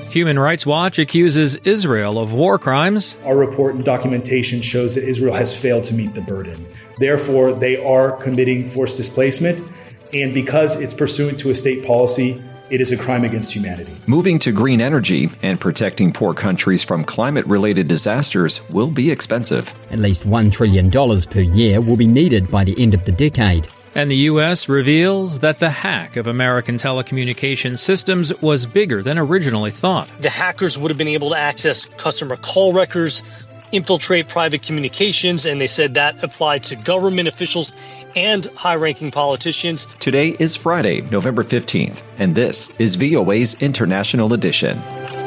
Human Rights Watch accuses Israel of war crimes. Our report and documentation shows that Israel has failed to meet the burden. Therefore, they are committing forced displacement, and because it's pursuant to a state policy, it is a crime against humanity. Moving to green energy and protecting poor countries from climate-related disasters will be expensive. At least $1 trillion per year will be needed by the end of the decade. And the U.S. reveals that the hack of American telecommunications systems was bigger than originally thought. The hackers would have been able to access customer call records, infiltrate private communications, and they said that applied to government officials and high-ranking politicians. Today is Friday, November 15th, and this is VOA's International Edition.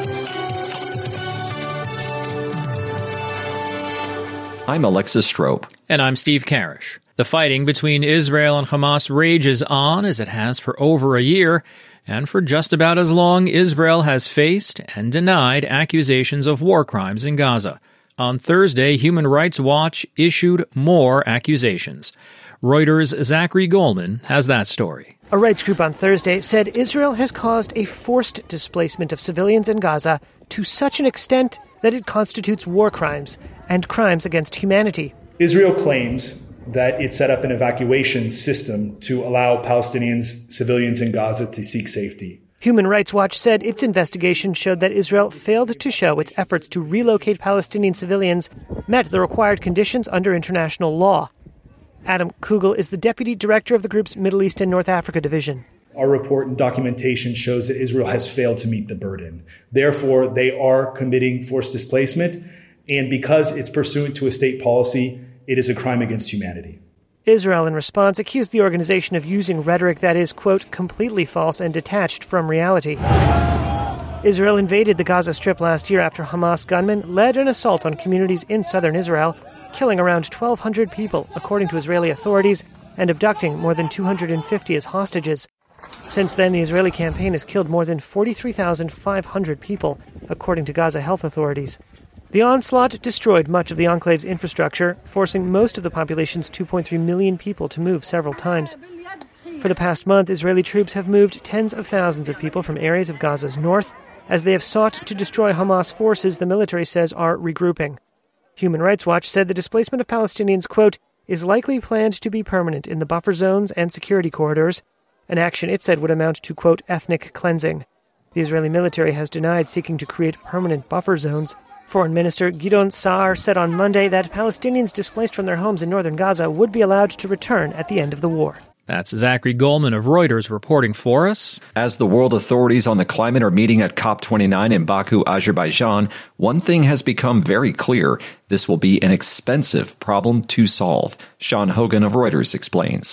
I'm Alexis Strope. And I'm Steve Karish. The fighting between Israel and Hamas rages on as it has for over a year, and for just about as long, Israel has faced and denied accusations of war crimes in Gaza. On Thursday, Human Rights Watch issued more accusations. Reuters' Zachary Goldman has that story. A rights group on Thursday said Israel has caused a forced displacement of civilians in Gaza to such an extent that it constitutes war crimes and crimes against humanity. Israel claims that it set up an evacuation system to allow Palestinians, civilians in Gaza to seek safety. Human Rights Watch said its investigation showed that Israel failed to show its efforts to relocate Palestinian civilians met the required conditions under international law. Adam Kugel is the deputy director of the group's Middle East and North Africa division. Our report and documentation shows that Israel has failed to meet the burden. Therefore, they are committing forced displacement, and because it's pursuant to a state policy, it is a crime against humanity. Israel, in response, accused the organization of using rhetoric that is, quote, completely false and detached from reality. Israel invaded the Gaza Strip last year after Hamas gunmen led an assault on communities in southern Israel, killing around 1,200 people, according to Israeli authorities, and abducting more than 250 as hostages. Since then, the Israeli campaign has killed more than 43,500 people, according to Gaza health authorities. The onslaught destroyed much of the enclave's infrastructure, forcing most of the population's 2.3 million people to move several times. For the past month, Israeli troops have moved tens of thousands of people from areas of Gaza's north, as they have sought to destroy Hamas forces the military says are regrouping. Human Rights Watch said the displacement of Palestinians, quote, is likely planned to be permanent in the buffer zones and security corridors, an action it said would amount to, quote, ethnic cleansing. The Israeli military has denied seeking to create permanent buffer zones. Foreign Minister Gideon Saar said on Monday that Palestinians displaced from their homes in northern Gaza would be allowed to return at the end of the war. That's Zachary Goldman of Reuters reporting for us. As the world authorities on the climate are meeting at COP29 in Baku, Azerbaijan, one thing has become very clear. This will be an expensive problem to solve. Sean Hogan of Reuters explains.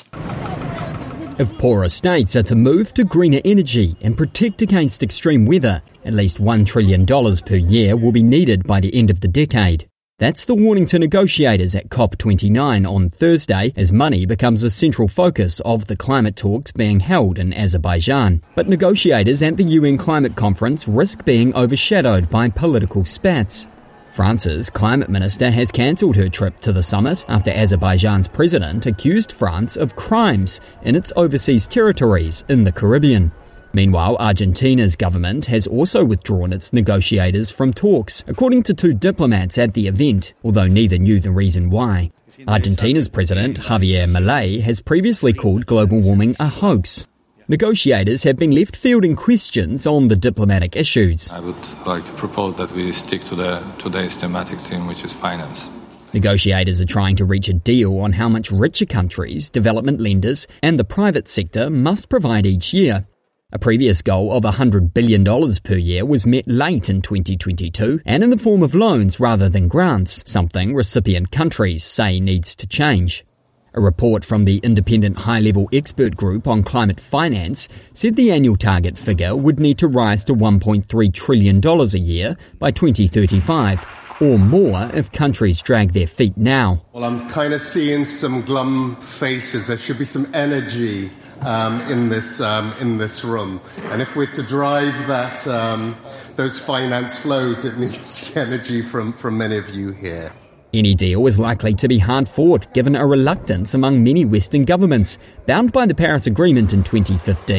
If poorer states are to move to greener energy and protect against extreme weather, at least $1 trillion per year will be needed by the end of the decade. That's the warning to negotiators at COP29 on Thursday as money becomes a central focus of the climate talks being held in Azerbaijan. But negotiators at the UN Climate Conference risk being overshadowed by political spats. France's climate minister has cancelled her trip to the summit after Azerbaijan's president accused France of crimes in its overseas territories in the Caribbean. Meanwhile, Argentina's government has also withdrawn its negotiators from talks, according to two diplomats at the event, although neither knew the reason why. Argentina's president, Javier Milei, has previously called global warming a hoax. Negotiators have been left fielding questions on the diplomatic issues. I would like to propose that we stick to today's thematic theme, which is finance. Negotiators are trying to reach a deal on how much richer countries, development lenders, and the private sector must provide each year. A previous goal of $100 billion per year was met late in 2022 and in the form of loans rather than grants, something recipient countries say needs to change. A report from the independent high-level expert group on climate finance said the annual target figure would need to rise to $1.3 trillion a year by 2035, or more if countries drag their feet now. Well, I'm kind of seeing some glum faces. There should be some energy in this room, and if we're to drive those finance flows, it needs energy from many of you here. Any deal is likely to be hard fought, given a reluctance among many Western governments, bound by the Paris Agreement in 2015,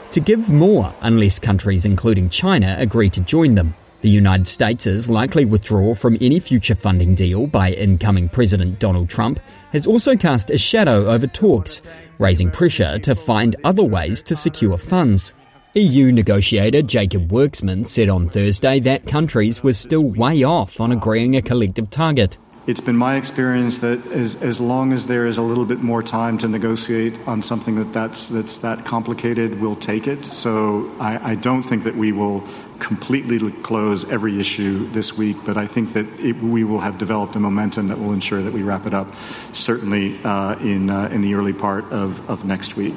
to give more unless countries including China agree to join them. The United States' likely withdrawal from any future funding deal by incoming President Donald Trump has also cast a shadow over talks, raising pressure to find other ways to secure funds. EU negotiator Jacob Worksman said on Thursday that countries were still way off on agreeing a collective target. It's been my experience that as long as there is a little bit more time to negotiate on something that's that complicated, we'll take it. So I don't think that we will completely close every issue this week, but I think that we will have developed a momentum that will ensure that we wrap it up certainly in the early part of next week.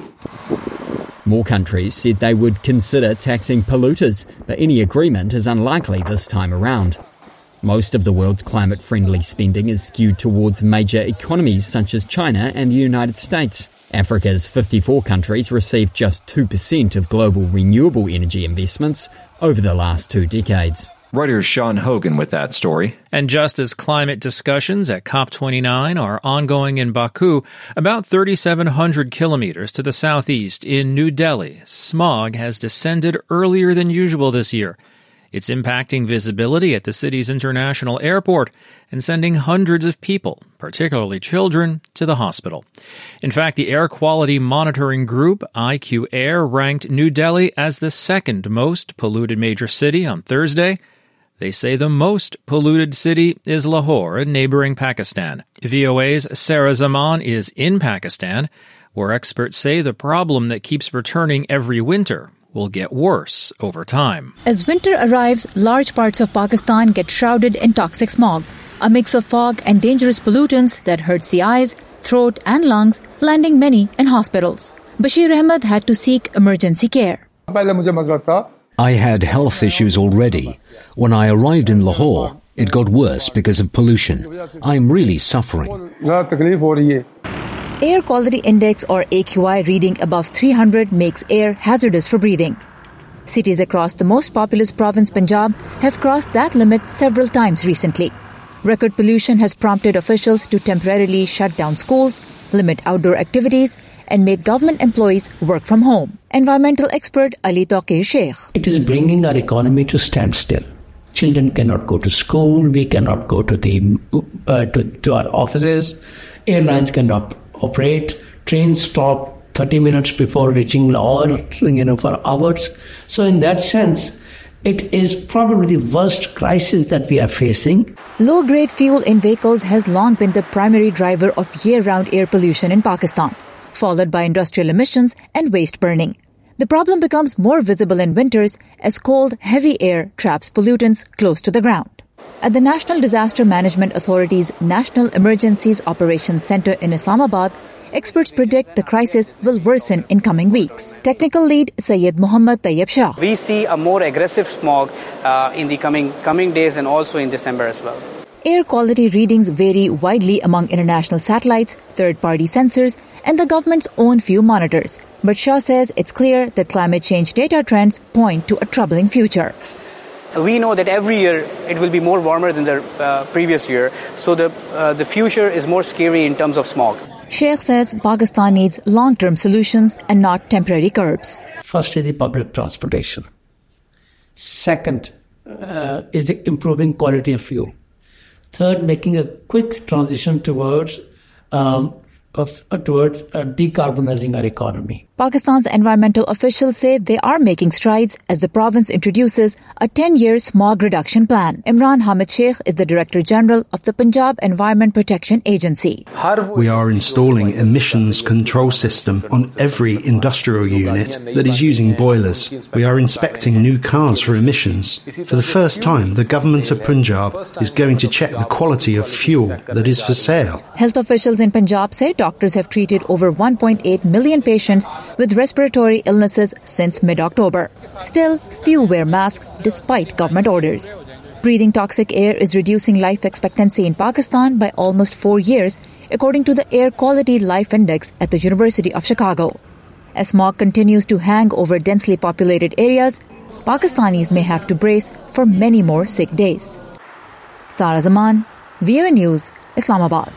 More countries said they would consider taxing polluters, but any agreement is unlikely this time around. Most of the world's climate-friendly spending is skewed towards major economies such as China and the United States. Africa's 54 countries received just 2% of global renewable energy investments over the last 2 decades. Reuters' Sean Hogan with that story. And just as climate discussions at COP29 are ongoing in Baku, about 3,700 kilometers to the southeast in New Delhi, smog has descended earlier than usual this year. It's impacting visibility at the city's international airport and sending hundreds of people, particularly children, to the hospital. In fact, the air quality monitoring group IQ Air ranked New Delhi as the second most polluted major city on Thursday. They say the most polluted city is Lahore in neighboring Pakistan. VOA's Sarah Zaman is in Pakistan, where experts say the problem that keeps returning every winter will get worse over time. As winter arrives, large parts of Pakistan get shrouded in toxic smog, a mix of fog and dangerous pollutants that hurts the eyes, throat and lungs, landing many in hospitals. Bashir Ahmed had to seek emergency care. I had health issues already. When I arrived in Lahore, it got worse because of pollution. I'm really suffering. Air Quality Index or AQI reading above 300 makes air hazardous for breathing. Cities across the most populous province Punjab have crossed that limit several times recently. Record pollution has prompted officials to temporarily shut down schools, limit outdoor activities, and make government employees work from home. Environmental expert Ali Taqir Sheikh. It is bringing our economy to standstill. Children cannot go to school. We cannot go to to our offices. Airlines cannot operate. Trains stop 30 minutes before reaching Lahore, for hours. So in that sense, it is probably the worst crisis that we are facing. Low-grade fuel in vehicles has long been the primary driver of year-round air pollution in Pakistan, followed by industrial emissions and waste burning. The problem becomes more visible in winters as cold, heavy air traps pollutants close to the ground. At the National Disaster Management Authority's National Emergencies Operations Center in Islamabad, experts predict the crisis will worsen in coming weeks. Technical lead Syed Muhammad Tayyib Shah. We see a more aggressive smog in the coming days and also in December as well. Air quality readings vary widely among international satellites, third-party sensors, and the government's own few monitors. But Shah says it's clear that climate change data trends point to a troubling future. We know that every year it will be more warmer than the previous year, so the future is more scary in terms of smog. Sheikh says Pakistan needs long-term solutions and not temporary curbs. First is the public transportation. Second is the improving quality of fuel. Third, making a quick transition towards decarbonizing our economy. Pakistan's environmental officials say they are making strides as the province introduces a 10-year smog reduction plan. Imran Hamid Sheikh is the Director General of the Punjab Environment Protection Agency. We are installing emissions control system on every industrial unit that is using boilers. We are inspecting new cars for emissions. For the first time, the government of Punjab is going to check the quality of fuel that is for sale. Health officials in Punjab say doctors have treated over 1.8 million patients with respiratory illnesses since mid-October. Still, few wear masks despite government orders. Breathing toxic air is reducing life expectancy in Pakistan by almost 4 years, according to the Air Quality Life Index at the University of Chicago. As smog continues to hang over densely populated areas, Pakistanis may have to brace for many more sick days. Sarah Zaman, VOA News, Islamabad.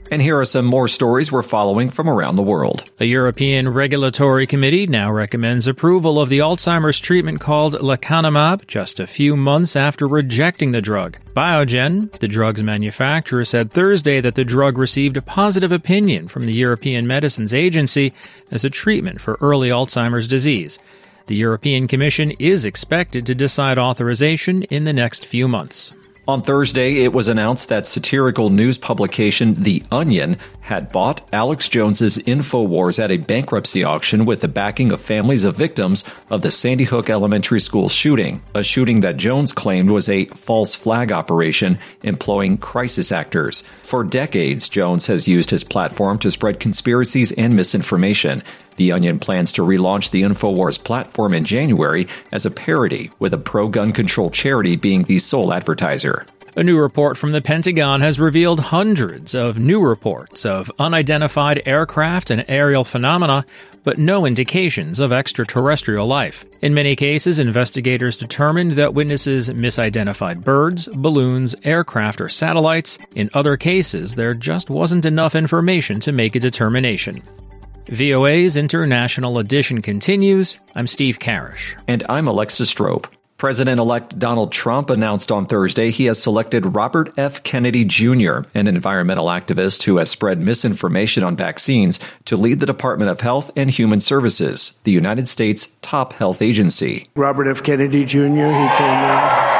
And here are some more stories we're following from around the world. The European Regulatory Committee now recommends approval of the Alzheimer's treatment called lecanemab just a few months after rejecting the drug. Biogen, the drug's manufacturer, said Thursday that the drug received a positive opinion from the European Medicines Agency as a treatment for early Alzheimer's disease. The European Commission is expected to decide authorization in the next few months. On Thursday, it was announced that satirical news publication The Onion had bought Alex Jones's InfoWars at a bankruptcy auction with the backing of families of victims of the Sandy Hook Elementary School shooting, a shooting that Jones claimed was a false flag operation employing crisis actors. For decades, Jones has used his platform to spread conspiracies and misinformation. The Onion plans to relaunch the InfoWars platform in January as a parody, with a pro-gun control charity being the sole advertiser. A new report from the Pentagon has revealed hundreds of new reports of unidentified aircraft and aerial phenomena, but no indications of extraterrestrial life. In many cases, investigators determined that witnesses misidentified birds, balloons, aircraft, or satellites. In other cases, there just wasn't enough information to make a determination. VOA's International Edition continues. I'm Steve Karish. And I'm Alexis Strope. President-elect Donald Trump announced on Thursday he has selected Robert F. Kennedy Jr., an environmental activist who has spread misinformation on vaccines, to lead the Department of Health and Human Services, the United States' top health agency. Robert F. Kennedy Jr., he came in,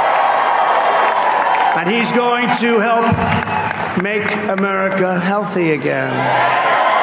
and he's going to help make America healthy again.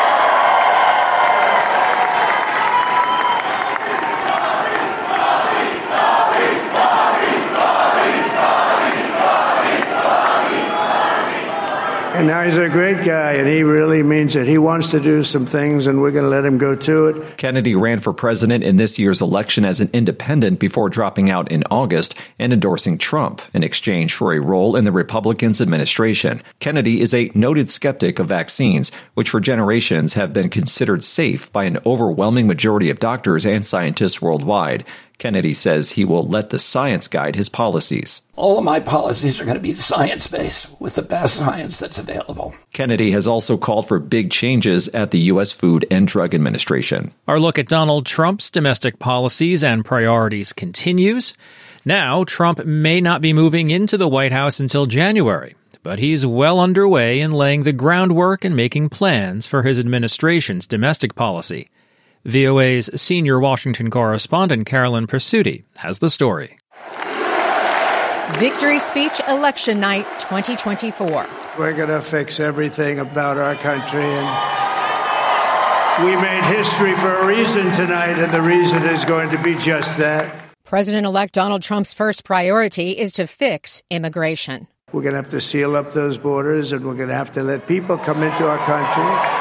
And now he's a great guy, and he really means it. He wants to do some things, and we're going to let him go to it. Kennedy ran for president in this year's election as an independent before dropping out in August and endorsing Trump in exchange for a role in the Republicans' administration. Kennedy is a noted skeptic of vaccines, which for generations have been considered safe by an overwhelming majority of doctors and scientists worldwide. Kennedy says he will let the science guide his policies. All of my policies are going to be science-based, with the best science that's available. Kennedy has also called for big changes at the U.S. Food and Drug Administration. Our look at Donald Trump's domestic policies and priorities continues. Now, Trump may not be moving into the White House until January, but he's well underway in laying the groundwork and making plans for his administration's domestic policy. VOA's senior Washington correspondent Carolyn Presutti has the story. Victory Speech Election Night 2024. We're going to fix everything about our country, and we made history for a reason tonight, and the reason is going to be just that. President-elect Donald Trump's first priority is to fix immigration. We're going to have to seal up those borders, and we're going to have to let people come into our country.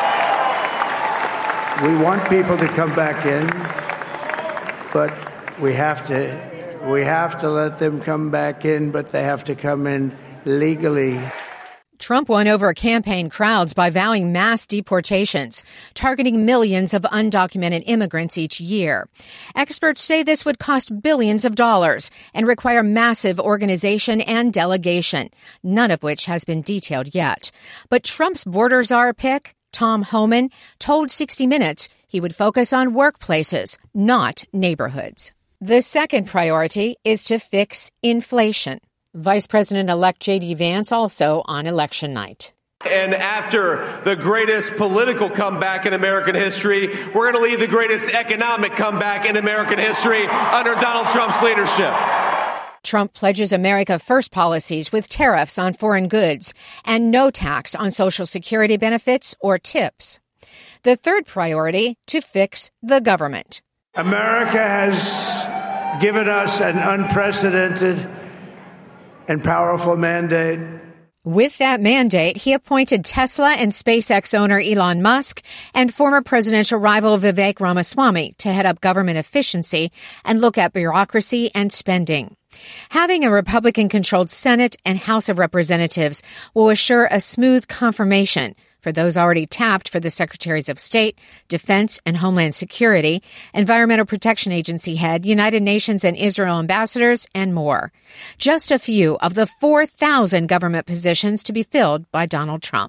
We want people to come back in, but we have to let them come back in, but they have to come in legally. Trump won over campaign crowds by vowing mass deportations, targeting millions of undocumented immigrants each year. Experts say this would cost billions of dollars and require massive organization and delegation, none of which has been detailed yet. But Trump's border czar pick, Tom Homan, told 60 Minutes he would focus on workplaces, not neighborhoods. The second priority is to fix inflation. Vice President-elect J.D. Vance also on election night. And after the greatest political comeback in American history, we're going to lead the greatest economic comeback in American history under Donald Trump's leadership. Trump pledges America First policies with tariffs on foreign goods and no tax on Social Security benefits or tips. The third priority, to fix the government. America has given us an unprecedented and powerful mandate. With that mandate, he appointed Tesla and SpaceX owner Elon Musk and former presidential rival Vivek Ramaswamy to head up government efficiency and look at bureaucracy and spending. Having a Republican-controlled Senate and House of Representatives will assure a smooth confirmation for those already tapped for the Secretaries of State, Defense and Homeland Security, Environmental Protection Agency head, United Nations and Israel ambassadors, and more. Just a few of the 4,000 government positions to be filled by Donald Trump.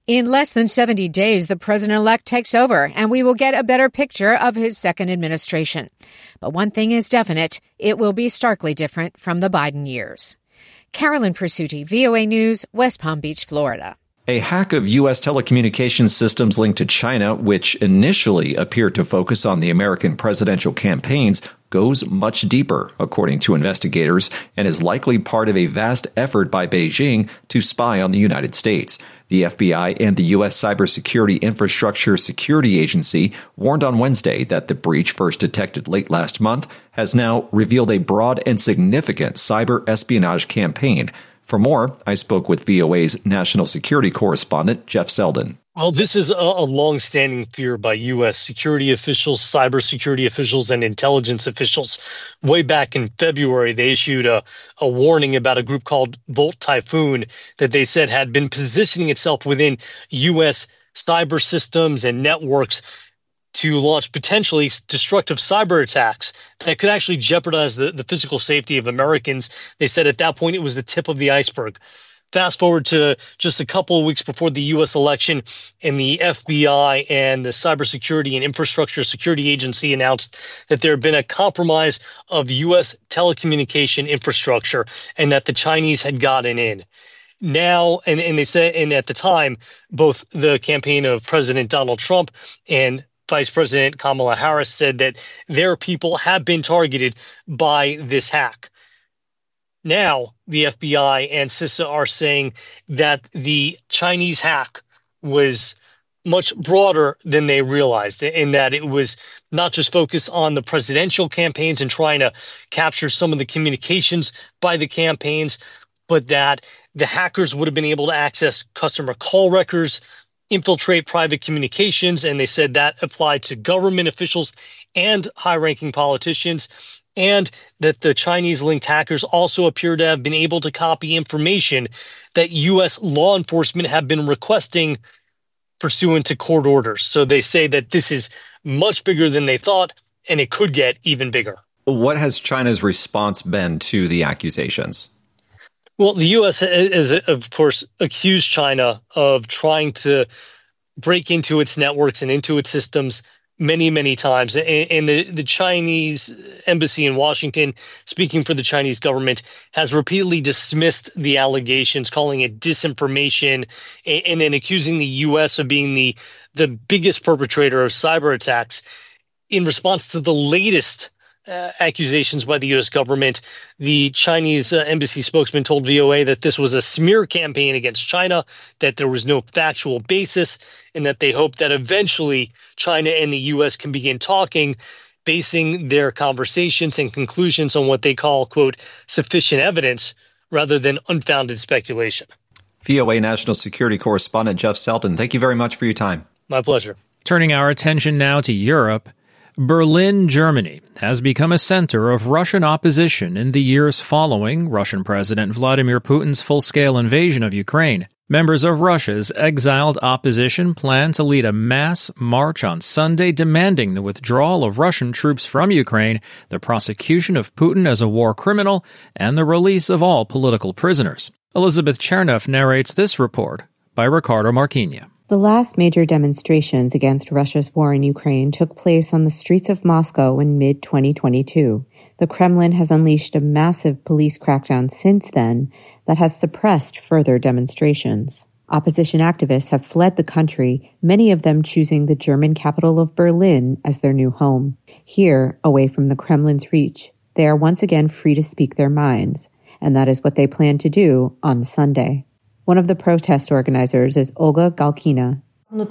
In less than 70 days, the president-elect takes over, and we will get a better picture of his second administration. But one thing is definite, it will be starkly different from the Biden years. Carolyn Persutti, VOA News, West Palm Beach, Florida. A hack of U.S. telecommunications systems linked to China, which initially appeared to focus on the American presidential campaigns, goes much deeper, according to investigators, and is likely part of a vast effort by Beijing to spy on the United States. The FBI and the U.S. Cybersecurity Infrastructure Security Agency warned on Wednesday that the breach, first detected late last month, has now revealed a broad and significant cyber espionage campaign. For more, I spoke with VOA's national security correspondent, Jeff Selden. Well, this is a long-standing fear by U.S. security officials, cybersecurity officials, and intelligence officials. Way back in February, they issued a warning about a group called Volt Typhoon that they said had been positioning itself within U.S. cyber systems and networks to launch potentially destructive cyber attacks that could actually jeopardize the physical safety of Americans. They said at that point it was the tip of the iceberg. Fast forward to just a couple of weeks before the U.S. election, and the FBI and the Cybersecurity and Infrastructure Security Agency announced that there had been a compromise of U.S. telecommunication infrastructure and that the Chinese had gotten in. Now, and they said, and at the time, both the campaign of President Donald Trump and Vice President Kamala Harris said that their people have been targeted by this hack. Now, the FBI and CISA are saying that the Chinese hack was much broader than they realized, in that it was not just focused on the presidential campaigns and trying to capture some of the communications by the campaigns, but that the hackers would have been able to access customer call records, infiltrate private communications, and they said that applied to government officials and high-ranking politicians, and that the Chinese-linked hackers also appear to have been able to copy information that U.S. law enforcement have been requesting pursuant to court orders. So they say that this is much bigger than they thought, and it could get even bigger. What has China's response been to the accusations? Well, the U.S. has, of course, accused China of trying to break into its networks and into its systems many, many times. And the Chinese embassy in Washington, speaking for the Chinese government, has repeatedly dismissed the allegations, calling it disinformation, and then accusing the U.S. of being the biggest perpetrator of cyber attacks. In response to the latest accusations by the U.S. government, the Chinese embassy spokesman told VOA that this was a smear campaign against China, that there was no factual basis, and that they hope that eventually China and the U.S. can begin talking, basing their conversations and conclusions on what they call, quote, sufficient evidence rather than unfounded speculation. VOA national security correspondent Jeff Selden, thank you very much for your time. My pleasure. Turning our attention now to Europe, Berlin, Germany, has become a center of Russian opposition in the years following Russian President Vladimir Putin's full-scale invasion of Ukraine. Members of Russia's exiled opposition plan to lead a mass march on Sunday demanding the withdrawal of Russian troops from Ukraine, the prosecution of Putin as a war criminal, and the release of all political prisoners. Elizabeth Chernoff narrates this report by Ricardo Marquinhos. The last major demonstrations against Russia's war in Ukraine took place on the streets of Moscow in mid-2022. The Kremlin has unleashed a massive police crackdown since then that has suppressed further demonstrations. Opposition activists have fled the country, many of them choosing the German capital of Berlin as their new home. Here, away from the Kremlin's reach, they are once again free to speak their minds, and that is what they plan to do on Sunday. One of the protest organizers is Olga Galkina.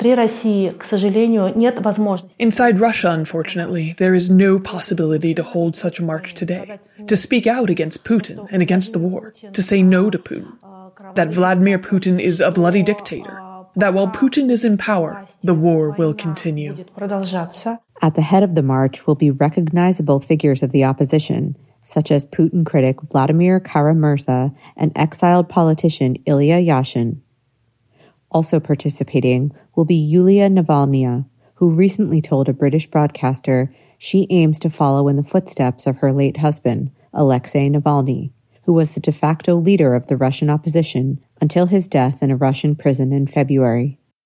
Inside Russia, unfortunately, there is no possibility to hold such a march today, to speak out against Putin and against the war, to say no to Putin, that Vladimir Putin is a bloody dictator, that while Putin is in power, the war will continue. At the head of the march will be recognizable figures of the opposition, such as Putin critic Vladimir Kara-Murza and exiled politician Ilya Yashin. Also participating will be Yulia Navalnaya, who recently told a British broadcaster she aims to follow in the footsteps of her late husband, Alexei Navalny, who was the de facto leader of the Russian opposition until his death in a Russian prison in February.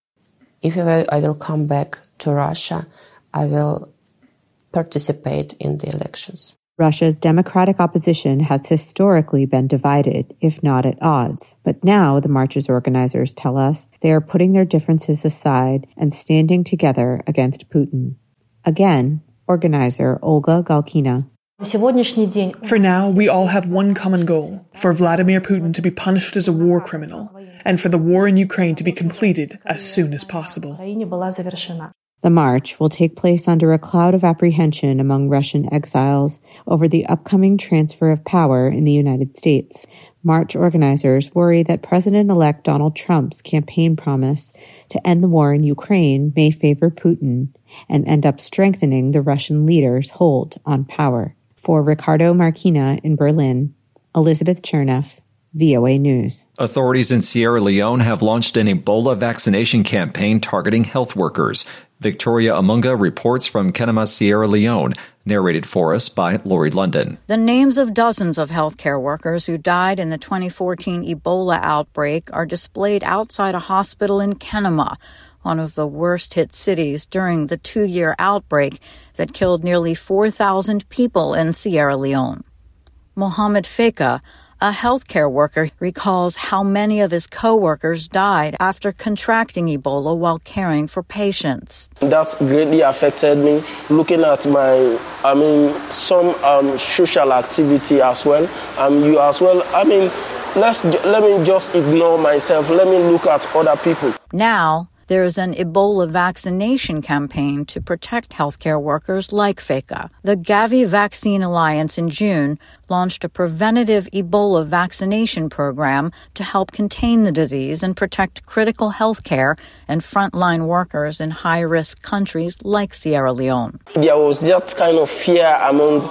If I will come back to Russia, I will participate in the elections. Russia's democratic opposition has historically been divided, if not at odds. But now, the march's organizers tell us, they are putting their differences aside and standing together against Putin. Again, organizer Olga Galkina. For now, we all have one common goal, for Vladimir Putin to be punished as a war criminal, and for the war in Ukraine to be completed as soon as possible. The march will take place under a cloud of apprehension among Russian exiles over the upcoming transfer of power in the United States. March organizers worry that President-elect Donald Trump's campaign promise to end the war in Ukraine may favor Putin and end up strengthening the Russian leader's hold on power. For Ricardo Marquina in Berlin, Elizabeth Cherneff, VOA News. Authorities in Sierra Leone have launched an Ebola vaccination campaign targeting health workers. Victoria Amunga reports from Kenema, Sierra Leone, narrated for us by Lori London. The names of dozens of healthcare workers who died in the 2014 Ebola outbreak are displayed outside a hospital in Kenema, one of the worst-hit cities during the 2-year outbreak that killed nearly 4,000 people in Sierra Leone. Mohamed Feka, a healthcare worker, recalls how many of his co-workers died after contracting Ebola while caring for patients. That greatly affected me, looking at some social activity as well. You as well. Let me just ignore myself. Let me look at other people. Now, there is an Ebola vaccination campaign to protect healthcare workers like Feka. The Gavi Vaccine Alliance in June launched a preventative Ebola vaccination program to help contain the disease and protect critical health care and frontline workers in high-risk countries like Sierra Leone. There was that kind of fear among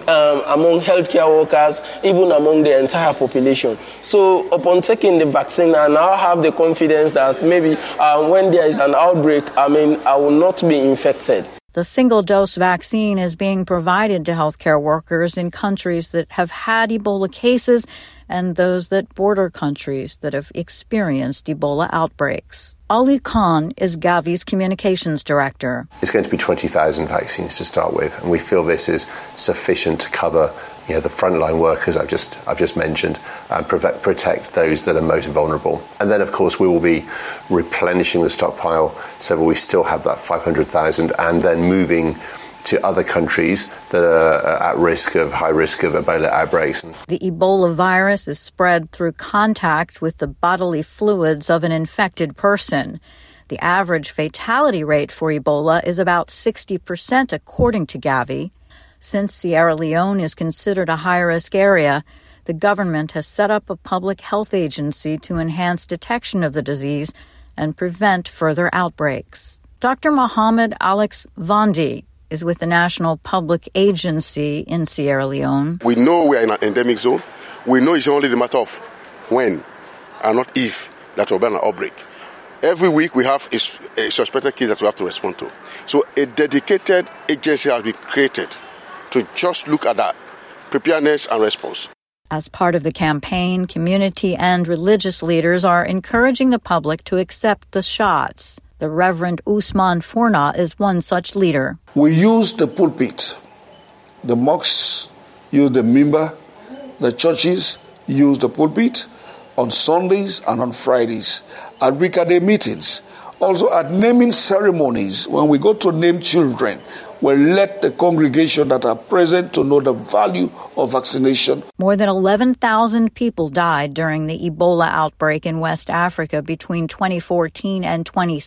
healthcare workers, even among the entire population. So upon taking the vaccine, I now have the confidence that maybe when there is an outbreak, I will not be infected. The single-dose vaccine is being provided to healthcare workers in countries that have had Ebola cases and those that border countries that have experienced Ebola outbreaks. Ali Khan is Gavi's communications director. It's going to be 20,000 vaccines to start with, and we feel this is sufficient to cover the frontline workers I've just mentioned and protect those that are most vulnerable. And then, of course, we will be replenishing the stockpile so we still have that 500,000 and then moving to other countries that are at high risk of Ebola outbreaks. The Ebola virus is spread through contact with the bodily fluids of an infected person. The average fatality rate for Ebola is about 60%, according to Gavi. Since Sierra Leone is considered a high-risk area, the government has set up a public health agency to enhance detection of the disease and prevent further outbreaks. Dr. Mohamed Alex Vondi is with the National Public Agency in Sierra Leone. We know we are in an endemic zone. We know it's only the matter of when and not if that will be an outbreak. Every week we have a suspected case that we have to respond to. So a dedicated agency has been created to just look at that preparedness and response. As part of the campaign, community and religious leaders are encouraging the public to accept the shots. The Reverend Usman Forna is one such leader. We use the pulpit. The mosques use the minbar. The churches use the pulpit on Sundays and on Fridays. At weekday meetings, also at naming ceremonies, when we go to name children, we let the congregation that are present to know the value of vaccination. More than 11,000 people died during the Ebola outbreak in West Africa between 2014 and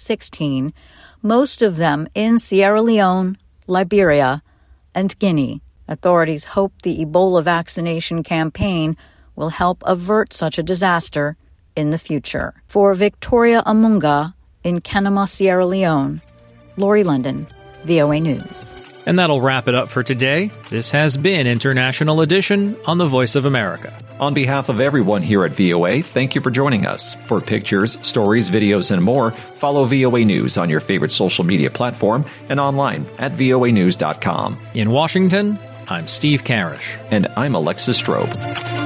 2016, most of them in Sierra Leone, Liberia, and Guinea. Authorities hope the Ebola vaccination campaign will help avert such a disaster in the future. For Victoria Amunga in Kenema, Sierra Leone, Lori London, VOA News. And that'll wrap it up for today. This has been International Edition on the Voice of America. On behalf of everyone here at VOA, thank you for joining us. For pictures, stories, videos, and more, follow VOA News on your favorite social media platform and online at voanews.com. In Washington, I'm Steve Karish. And I'm Alexis Strobe.